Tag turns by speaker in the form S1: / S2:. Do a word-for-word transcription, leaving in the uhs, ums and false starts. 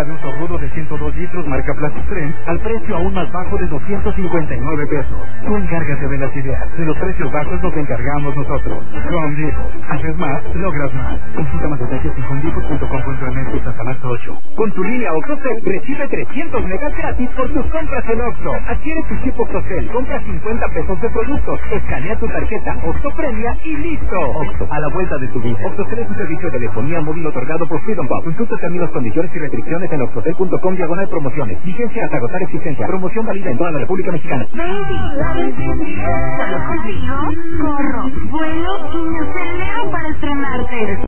S1: marca de uso rudo de ciento dos litros marca Plastic Trend al precio aún más bajo de doscientos cincuenta y nueve pesos. Tú encárgate de las ideas, de los precios bajos nos encargamos nosotros. Home Depot. Haces más, logras más. Consulta más detalles en home depot punto com punto m x hasta marzo ocho. Con tu línea OxoCell recibe trescientos megas gratis por tus compras en Oxxo. Adquiere tu chip OxoCell, compra cincuenta pesos de productos, escanea tu tarjeta Oxxo Premia y listo. Oxxo, a la vuelta de tu vida. OxoCell es un servicio de telefonía móvil otorgado por Freedom Pop. Consulta términos, condiciones y restricciones en oxocell punto com diagonal promociones. Vigencia hasta agotar existencia. Promoción válida en toda la República Mexicana.
S2: Baby, solo contigo corro, vuelo y me acelero para estrenarte.